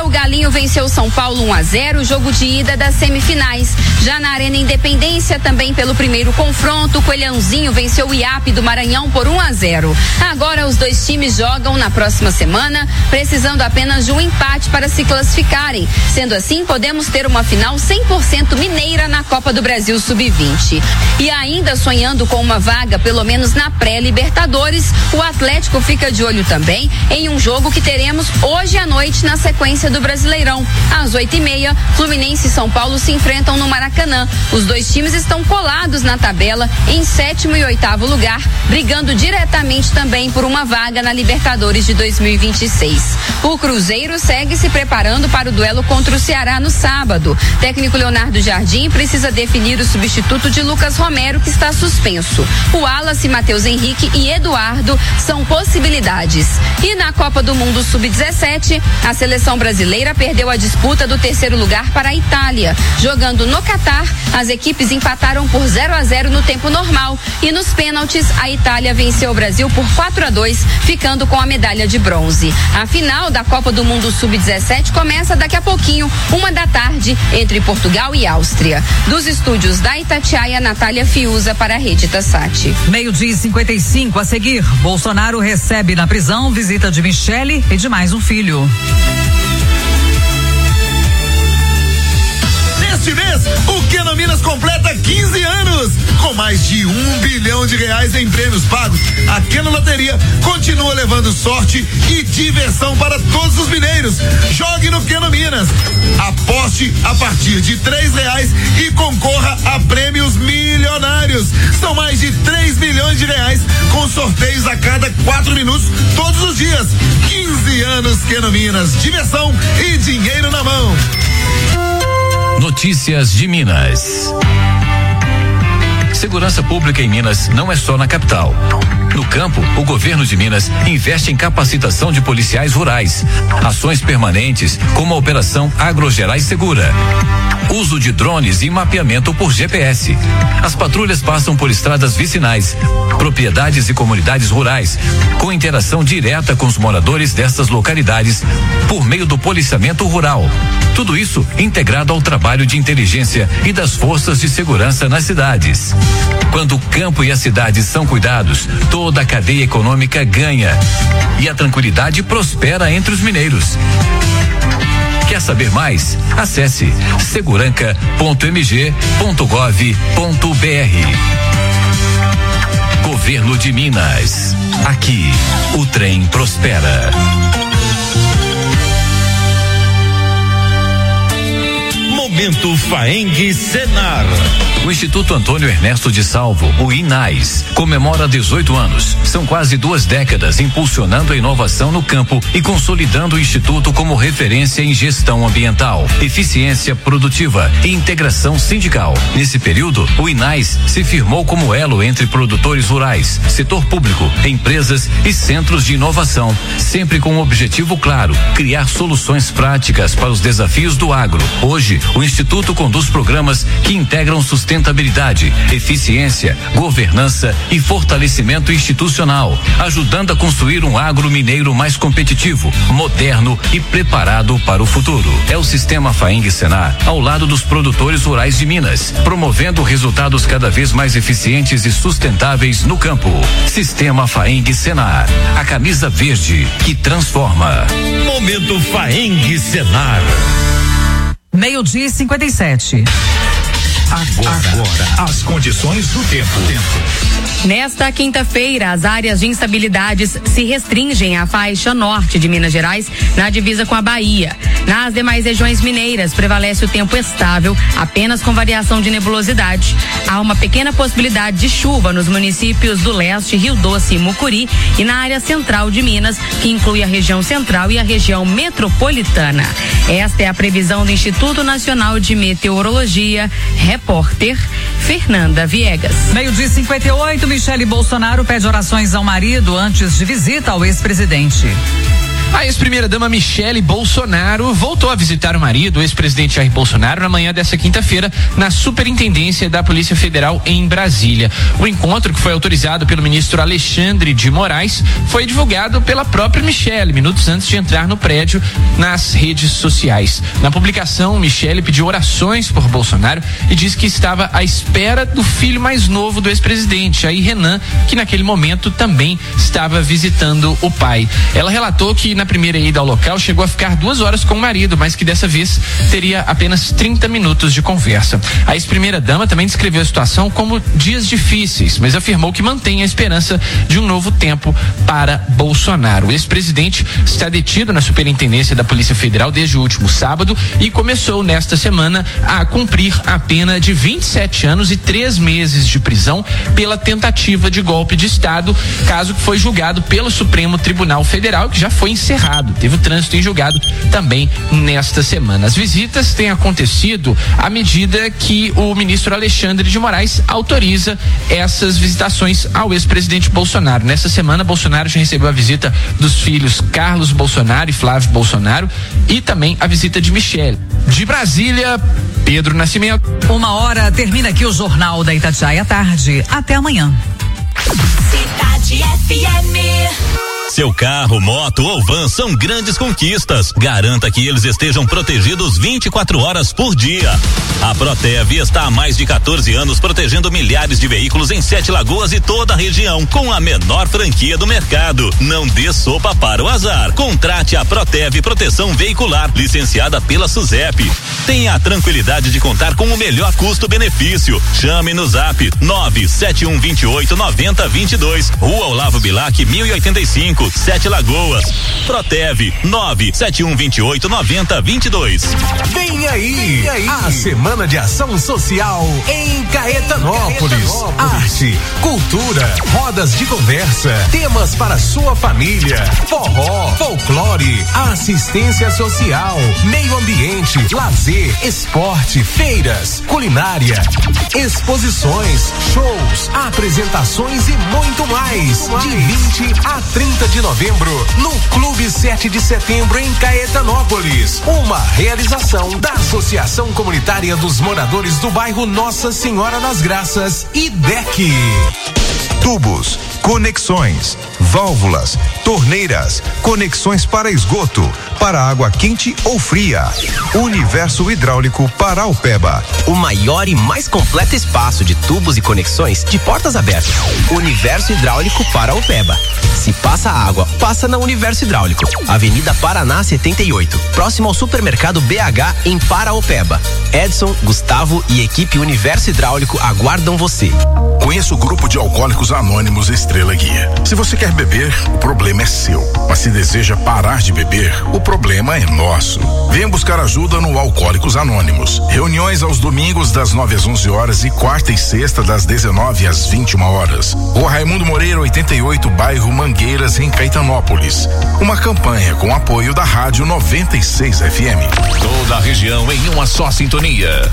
Marinho venceu São Paulo 1-0, jogo de ida das semifinais. Já na Arena Independência, também pelo primeiro confronto, o Coelhãozinho venceu o IAP do Maranhão por 1-0. Agora os dois times jogam na próxima semana, precisando apenas de um empate para se classificarem. Sendo assim, podemos ter uma final 100% mineira na Copa do Brasil Sub-20. E ainda sonhando com uma vaga, pelo menos na pré-Libertadores, o Atlético fica de olho também em um jogo que teremos hoje à noite na sequência do Brasileirão. Às 8h30, Fluminense e São Paulo se enfrentam no Maracanã. Os dois times estão colados na tabela em 7º e 8º lugar, brigando diretamente também por uma vaga na Libertadores de 2026. O Cruzeiro segue se preparando para o duelo contra o Ceará no sábado. Técnico Leonardo Jardim precisa definir o substituto de Lucas Romero, que está suspenso. O Wallace, Matheus Henrique e Eduardo são possibilidades. E na Copa do Mundo Sub-17, a seleção brasileira perdeu a disputa do 3º lugar para a Itália. Jogando no Catar, as equipes empataram por 0-0 no tempo normal e nos pênaltis a Itália venceu o Brasil por 4-2, ficando com a medalha de bronze. A final da Copa do Mundo Sub-17 começa daqui a pouquinho, 1h, entre Portugal e Áustria. Dos estúdios da Itatiaia, Natália Fiuza para a Rede Tassati. 12:55 a seguir, Bolsonaro recebe na prisão visita de Michele e de mais um filho. Neste mês, o Queno Minas completa 15 anos. Com mais de R$1 bilhão em prêmios pagos, a Queno Loteria continua levando sorte e diversão para todos os mineiros. Jogue no Queno Minas. Aposte a partir de R$3 e concorra a prêmios milionários. São mais de R$3 milhões com sorteios a cada 4 minutos todos os dias. 15 anos Queno Minas, diversão e dinheiro na mão. Notícias de Minas. Segurança pública em Minas não é só na capital. No campo, o governo de Minas investe em capacitação de policiais rurais, ações permanentes como a Operação Agrogerais Segura, uso de drones e mapeamento por GPS. As patrulhas passam por estradas vicinais, propriedades e comunidades rurais, com interação direta com os moradores dessas localidades por meio do policiamento rural. Tudo isso integrado ao trabalho de inteligência e das forças de segurança nas cidades. Quando o campo e as cidades são cuidados, toda a cadeia econômica ganha e a tranquilidade prospera entre os mineiros. Quer saber mais? Acesse seguranca.mg.gov.br. Governo de Minas. Aqui, o trem prospera. Momento Faeng Senar. O Instituto Antônio Ernesto de Salvo, o INAIS, comemora 18 anos. São quase 2 décadas impulsionando a inovação no campo e consolidando o Instituto como referência em gestão ambiental, eficiência produtiva e integração sindical. Nesse período, o INAIS se firmou como elo entre produtores rurais, setor público, empresas e centros de inovação, sempre com um objetivo claro: criar soluções práticas para os desafios do agro. Hoje, o Instituto conduz programas que integram sustentabilidade, eficiência, governança e fortalecimento institucional, ajudando a construir um agro mineiro mais competitivo, moderno e preparado para o futuro. É o Sistema Faeng Senar ao lado dos produtores rurais de Minas, promovendo resultados cada vez mais eficientes e sustentáveis no campo. Sistema Faeng Senar, a camisa verde que transforma. Momento Faeng Senar. 12:57. Agora, as condições do tempo. Nesta quinta-feira, as áreas de instabilidades se restringem à faixa norte de Minas Gerais, na divisa com a Bahia. Nas demais regiões mineiras, prevalece o tempo estável, apenas com variação de nebulosidade. Há uma pequena possibilidade de chuva nos municípios do leste, Rio Doce e Mucuri, e na área central de Minas, que inclui a região central e a região metropolitana. Esta é a previsão do Instituto Nacional de Meteorologia. Repórter Fernanda Viegas. 12:58, Michele Bolsonaro pede orações ao marido antes de visita ao ex-presidente. A ex-primeira-dama Michele Bolsonaro voltou a visitar o marido, o ex-presidente Jair Bolsonaro, na manhã dessa quinta-feira, na Superintendência da Polícia Federal em Brasília. O encontro, que foi autorizado pelo ministro Alexandre de Moraes, foi divulgado pela própria Michele, minutos antes de entrar no prédio, nas redes sociais. Na publicação, Michele pediu orações por Bolsonaro e disse que estava à espera do filho mais novo do ex-presidente, aí Renan, que naquele momento também estava visitando o pai. Ela relatou que na primeira ida ao local chegou a ficar 2 horas com o marido, mas que dessa vez teria apenas 30 minutos de conversa. A ex-primeira-dama também descreveu a situação como dias difíceis, mas afirmou que mantém a esperança de um novo tempo para Bolsonaro. O ex-presidente está detido na Superintendência da Polícia Federal desde o último sábado e começou nesta semana a cumprir a pena de 27 anos e 3 meses de prisão pela tentativa de golpe de Estado, caso que foi julgado pelo Supremo Tribunal Federal, que já foi encerrado. Teve o trânsito em julgado também nesta semana. As visitas têm acontecido à medida que o ministro Alexandre de Moraes autoriza essas visitações ao ex-presidente Bolsonaro. Nessa semana, Bolsonaro já recebeu a visita dos filhos Carlos Bolsonaro e Flávio Bolsonaro e também a visita de Michele. De Brasília, Pedro Nascimento. 1h termina aqui o Jornal da Itatiaia à tarde. Até amanhã. Cidade FM. Seu carro, moto ou van são grandes conquistas. Garanta que eles estejam protegidos 24 horas por dia. A Protev está há mais de 14 anos protegendo milhares de veículos em 7 Lagoas e toda a região, com a menor franquia do mercado. Não dê sopa para o azar. Contrate a Protev Proteção Veicular, licenciada pela SUSEP. Tenha a tranquilidade de contar com o melhor custo-benefício. Chame no zap 971289022, Rua Olavo Bilac 1085, 7 Lagoas. Protev 971289022. Vem aí a Semana de Ação Social em Caetanópolis. Arte, cultura, rodas de conversa, temas para sua família, forró, folclore, assistência social, meio ambiente, lazer, esporte, feiras, culinária, exposições, shows, apresentações e muito mais. De 20 a 30 de novembro, no Clube 7 de Setembro em Caetanópolis. Uma realização da Associação Comunitária dos Moradores do Bairro Nossa Senhora das Graças, IDEC. Tubos, conexões, válvulas, torneiras, conexões para esgoto, para água quente ou fria. Universo Hidráulico Paraupeba. O maior e mais completo espaço de tubos e conexões de portas abertas. Universo Hidráulico Paraupeba. Se passa água, passa na Universo Hidráulico. Avenida Paraná 78, próximo ao supermercado BH em Paraupeba. Edson, Gustavo e equipe Universo Hidráulico aguardam você. Conheça o grupo de Alcoólicos Anônimos Estrela Guia. Se você quer beber, o problema é seu. Mas se deseja parar de beber, o problema é nosso. Venha buscar ajuda no Alcoólicos Anônimos. Reuniões aos domingos das 9 às 11 horas e quarta e sexta das 19 às 21 horas. Rua Raimundo Moreira 88, bairro Mangueiras, em Caetanópolis. Uma campanha com apoio da Rádio 96 FM. Toda a região em uma só sintonia.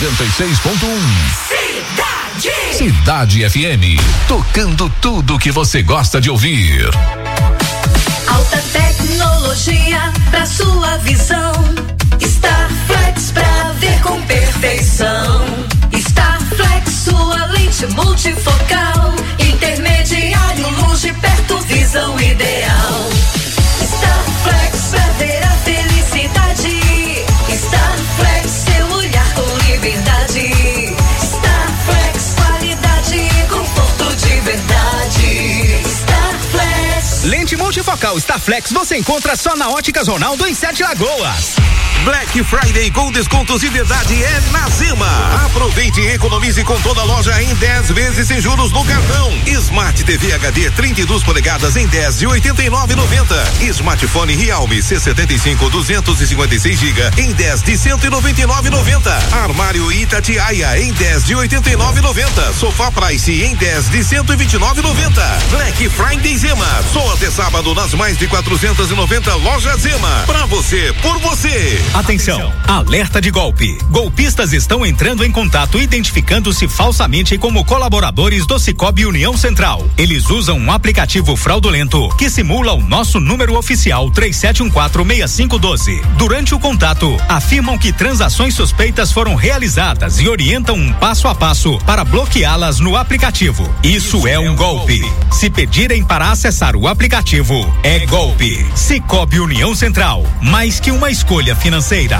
96.1. Cidade FM. Tocando tudo que você gosta de ouvir. Alta tecnologia pra sua visão. Starflex pra ver com perfeição. Starflex, sua lente multifocal. Intermediário, longe, perto, visão ideal. Starflex pra ver a felicidade. Starflex, seu olhar com liberdade. Starflex, qualidade e conforto de verdade. Starflex. Lente multifocal Starflex você encontra só na Óticas Ronaldo em 7 Lagoas. Black Friday com descontos de verdade é na Zema. Aproveite e economize com toda a loja em 10 vezes sem juros no cartão. Smart TV HD 32 polegadas em 10 de 89,90. Smartphone Realme C75 256 GB em 10 de 199,90. Armário Itatiaia em 10 de 89,90. Sofá Price em 10 de 129,90. Black Friday Zema. Só até sábado nas mais de 490 lojas Zema. Pra você você, por você. Atenção, alerta de golpe. Golpistas estão entrando em contato identificando-se falsamente como colaboradores do Sicoob União Central. Eles usam um aplicativo fraudulento que simula o nosso número oficial 37146512. Durante o contato, afirmam que transações suspeitas foram realizadas e orientam um passo a passo para bloqueá-las no aplicativo. Isso é um golpe. Se pedirem para acessar o aplicativo, é golpe. Sicoob União Central, mais que uma escolha financeira.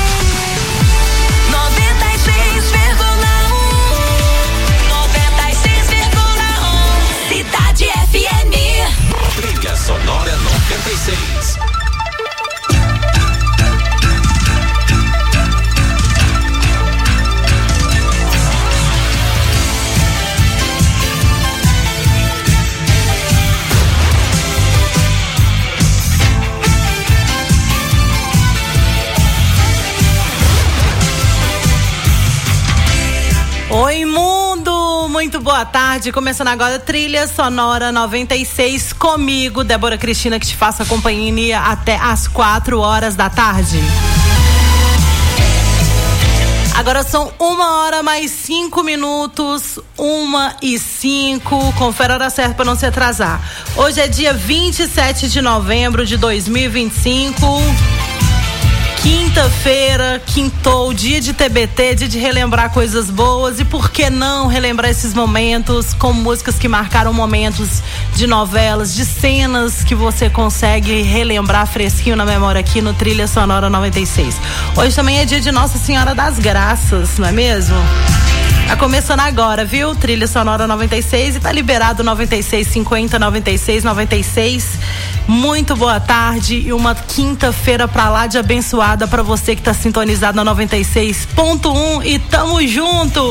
96,1 Cidade FM. Trilha Sonora 96. Oi, mundo! Muito boa tarde. Começando agora Trilha Sonora 96 comigo, Débora Cristina, que te faça companhia até às 4 horas da tarde. Agora são 1h mais 5 minutos, 1h05. Confere a hora certa para não se atrasar. Hoje é dia 27 de novembro de 2025. Quinta-feira, quintou, dia de TBT, dia de relembrar coisas boas. E por que não relembrar esses momentos com músicas que marcaram momentos de novelas, de cenas que você consegue relembrar fresquinho na memória aqui no Trilha Sonora 96. Hoje também é dia de Nossa Senhora das Graças, não é mesmo? Tá começando agora, viu? Trilha Sonora 96 e tá liberado 9650, 9696. Muito boa tarde e uma quinta-feira pra lá de abençoada pra você que tá sintonizado na 96.1 e tamo junto!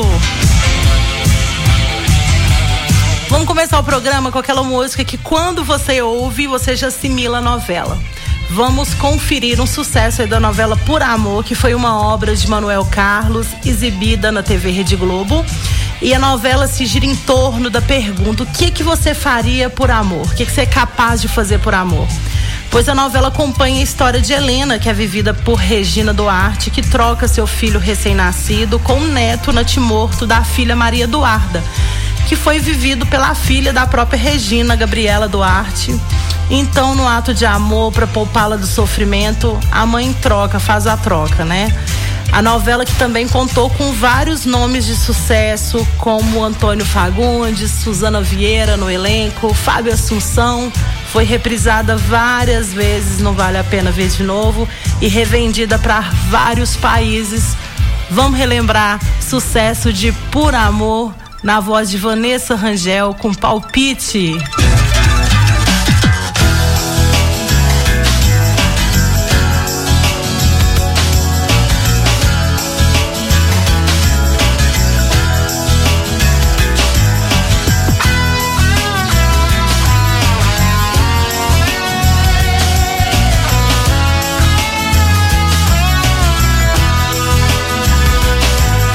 Vamos começar o programa com aquela música que quando você ouve, você já assimila a novela. Vamos conferir um sucesso aí da novela Por Amor, que foi uma obra de Manuel Carlos, exibida na TV Rede Globo. E a novela se gira em torno da pergunta: o que você faria por amor? O que você é capaz de fazer por amor? Pois a novela acompanha a história de Helena, que é vivida por Regina Duarte, que troca seu filho recém-nascido com o neto natimorto da filha Maria Eduarda, que foi vivido pela filha da própria Regina, Gabriela Duarte. Então, no ato de amor, para poupá-la do sofrimento, a mãe faz a troca, né? A novela que também contou com vários nomes de sucesso, como Antônio Fagundes, Suzana Vieira no elenco, Fábio Assunção, foi reprisada várias vezes, não vale a pena ver de novo, e revendida para vários países. Vamos relembrar sucesso de Por Amor, na voz de Vanessa Rangel, com Palpite.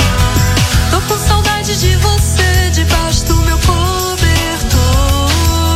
Tô com saudade de você debaixo do meu cobertor.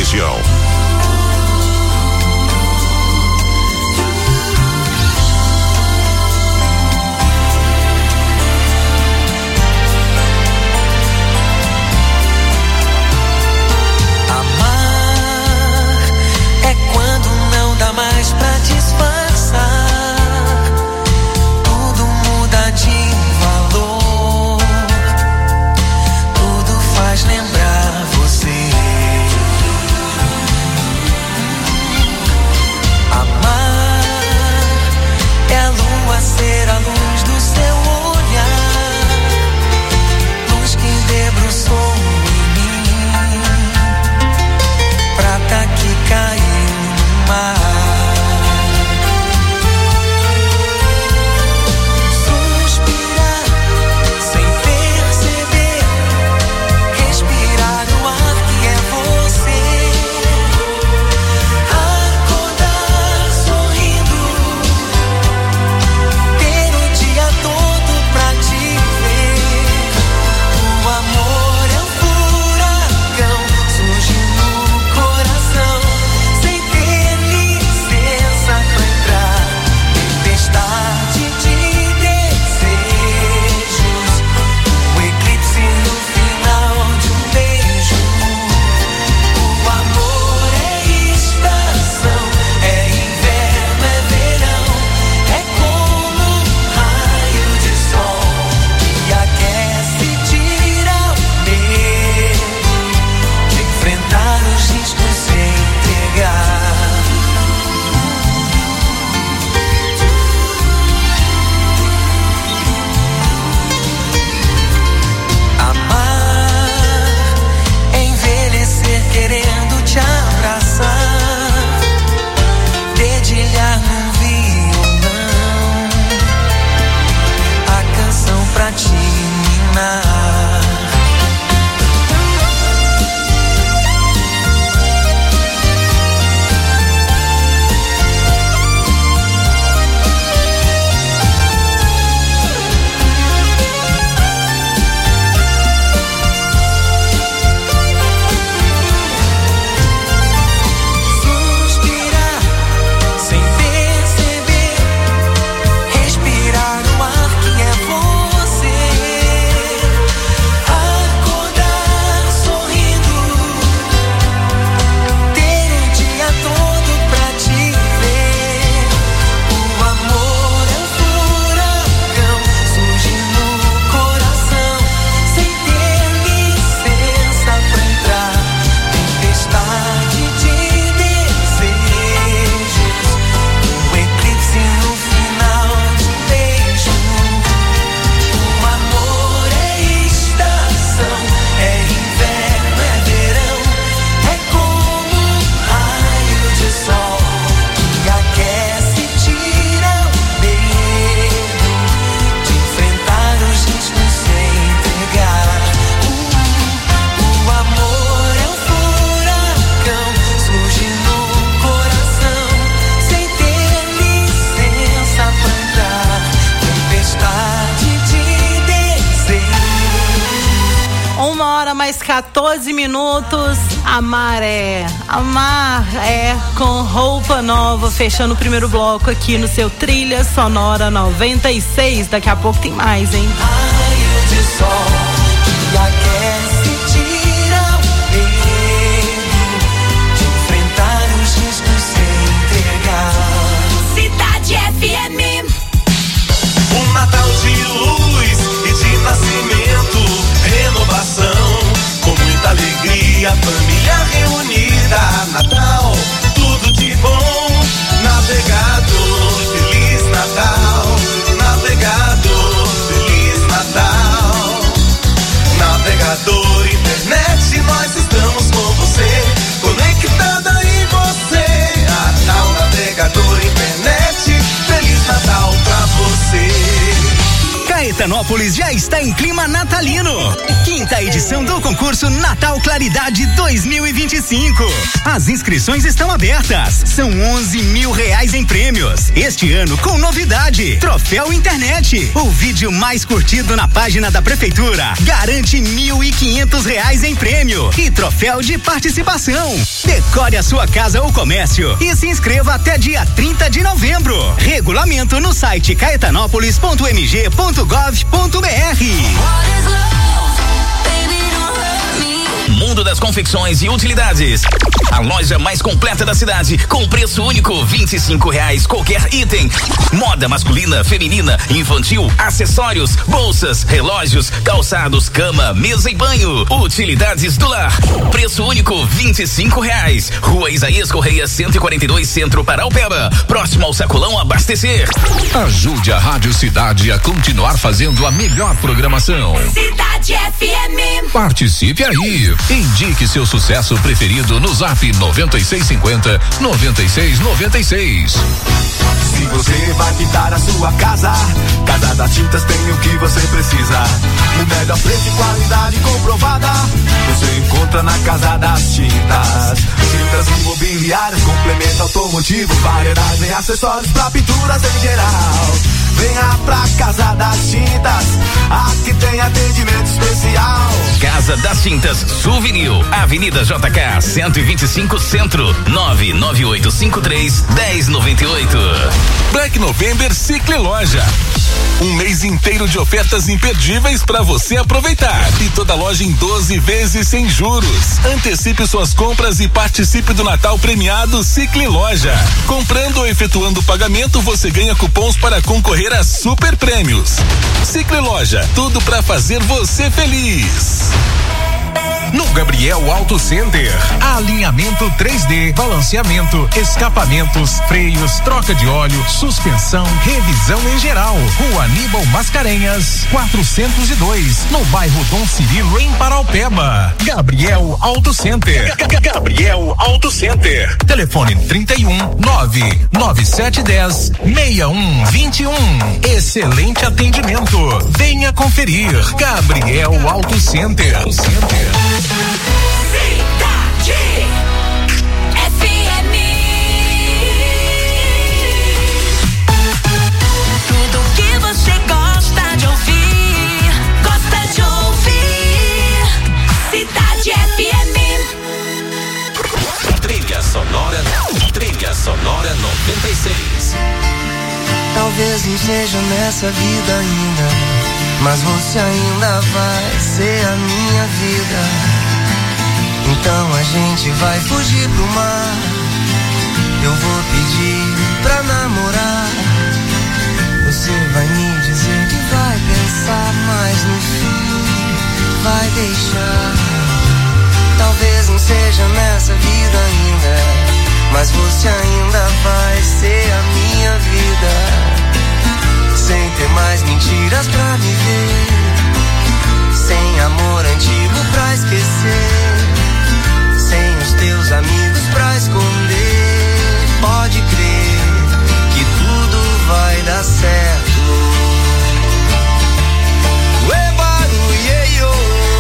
região. Mais pra disfarçar, tudo muda de valor, tudo faz lembrar você. Amar é a lua ser a luz do seu olhar, luz que debruçou em mim, prata que caiu no mar. Mais 14 minutos. Amar é com Roupa Nova, fechando o primeiro bloco aqui no seu Trilha Sonora 96. Daqui a pouco tem mais, hein? Raio de sol que aquece, tira o medo de enfrentar os riscos sem entregar. Cidade FM. Um Natal de luz e de nascimento, renovação, com muita alegria, família reunida. Natal, tudo de bom. Navegador, Feliz Natal. Navegador, Feliz Natal. Navegador. Caetanópolis já está em clima natalino. Quinta edição do concurso Natal Claridade 2025. As inscrições estão abertas. São 11 mil reais em prêmios. Este ano com novidade: Troféu Internet. O vídeo mais curtido na página da prefeitura garante R$1.500 em prêmio e troféu de participação. Decore a sua casa ou comércio e se inscreva até dia 30 de novembro. Regulamento no site caetanópolis.mg.gov.br. Mundo das Confecções e Utilidades. A loja mais completa da cidade, com preço único, R$25 qualquer item. Moda masculina, feminina, infantil, acessórios, bolsas, relógios, calçados, cama, mesa e banho. Utilidades do lar. Preço único, R$25. Rua Isaías Correia 142, Centro, Paraupeba. Próximo ao Sacolão Abastecer. Ajude a Rádio Cidade a continuar fazendo a melhor programação. Cidade FM. Participe aí. Indique seu sucesso preferido no Zap 9650-9696. Se você vai pintar a sua casa, Casa das Tintas tem o que você precisa. O melhor preço e qualidade comprovada você encontra na Casa das Tintas. Tintas imobiliárias, complemento automotivo, variedade em acessórios pra pinturas em geral. Venha pra Casa das Tintas, aqui tem atendimento especial. Casa das Tintas, Souvenir, Avenida JK 125 Centro, 99853-1098. Black November Cicle Loja. Um mês inteiro de ofertas imperdíveis para você aproveitar. E toda loja em 12 vezes sem juros. Antecipe suas compras e participe do Natal premiado Cicle Loja. Comprando ou efetuando o pagamento, você ganha cupons para concorrer a super prêmios. Cicle Loja, tudo para fazer você feliz. No Gabriel Auto Center, alinhamento 3D, balanceamento, escapamentos, freios, troca de óleo, suspensão, revisão em geral. Rua Aníbal Mascarenhas, 402, no bairro Dom Cirilo, em Paraupeba. Gabriel Auto Center. Gabriel Auto Center. Telefone 31-99710-6121. Excelente atendimento. Venha conferir. Gabriel Auto Center. Cidade FM. Tudo que você gosta de ouvir. Cidade FM. Trilha Sonora 96. Talvez não seja nessa vida ainda, mas você ainda vai ser a minha vida. Então a gente vai fugir pro mar. Eu vou pedir pra namorar. Você vai me dizer que vai pensar, mas no fim vai deixar. Talvez não seja nessa vida ainda, mas você ainda vai ser a minha vida. Sem ter mais mentiras pra viver, sem amor antigo pra esquecer, sem os teus amigos pra esconder. Pode crer que tudo vai dar certo. Ebaruieio,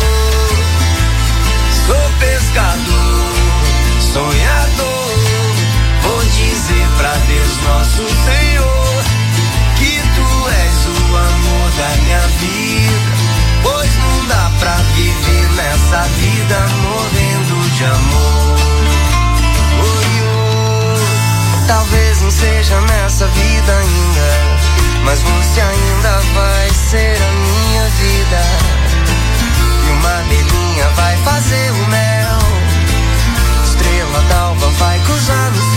sou pescador, sonhador. Vou dizer pra Deus nosso Senhor que tu és o amor da minha vida, pois não dá pra viver nessa vida morrendo de amor. Talvez não seja nessa vida ainda, mas você ainda vai ser a minha vida. E uma abelhinha vai fazer o mel, estrela d'alva vai cruzar no